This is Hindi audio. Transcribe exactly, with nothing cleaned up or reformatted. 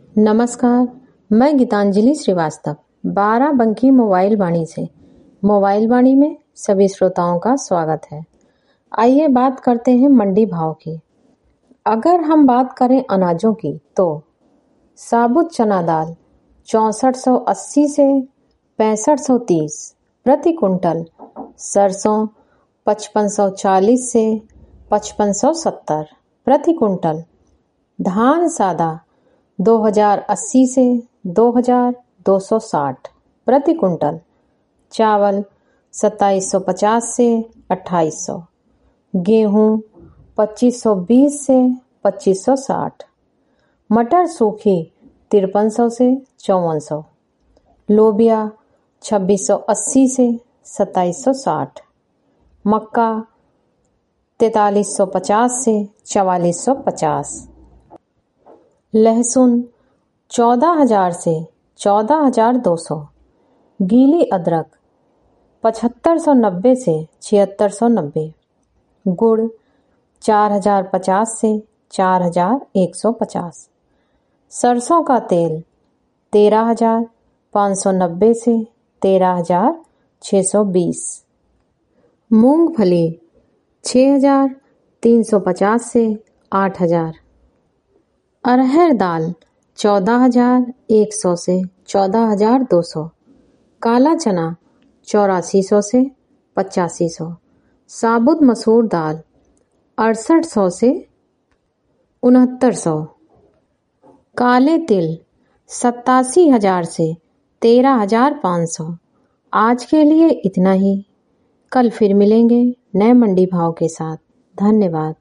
नमस्कार, मैं गीतांजलि श्रीवास्तव बाराबंकी मोबाइल वाणी से मोबाइल वाणी में सभी श्रोताओं का स्वागत है। आइए बात करते हैं मंडी भाव की। अगर हम बात करें अनाजों की तो साबुत चना दाल चौंसठ सौ अस्सी से पैंसठ सौ तीस प्रति कुंटल, सरसों पचपन सौ चालीस से पचपन सौ सत्तर प्रति कुंटल, धान सादा दो हजार अस्सी से दो हजार दो सौ साठ प्रति कुंटल, चावल सत्ताईस सौ पचास से अट्ठाईस सौ, गेहूं पच्चीस सौ बीस से पच्चीस सौ साठ, मटर सूखी तिरपन सौ से चौवन सौ, लोबिया छब्बीस सौ अस्सी से सत्ताईस सौ साठ, मक्का तैतालीस सौ पचास से चवालीस सौ पचास, लहसुन चौदह हजार से चौदह हजार दो सौ, गीली अदरक पचहत्तर सौ नब्बे से छिहत्तर सौ नब्बे, गुड़ चार हजार पचास से चार हजार एक सौ पचास, सरसों का तेल तेरह हजार पाँच सौ नब्बे से तेरह हजार छः सौ बीस, मूंगफली छः हजार तीन सौ पचास से आठ हजार, अरहर दाल चौदह हजार एक सौ से चौदह हजार दो सौ, काला चना चौरासी सौ से पचासी सौ, साबुत मसूर दाल अड़सठ सौ से उनहत्तर सौ, काले तिल सत्तासी हजार से तेरह हजार पाँच सौ। आज के लिए इतना ही। कल फिर मिलेंगे नए मंडी भाव के साथ। धन्यवाद।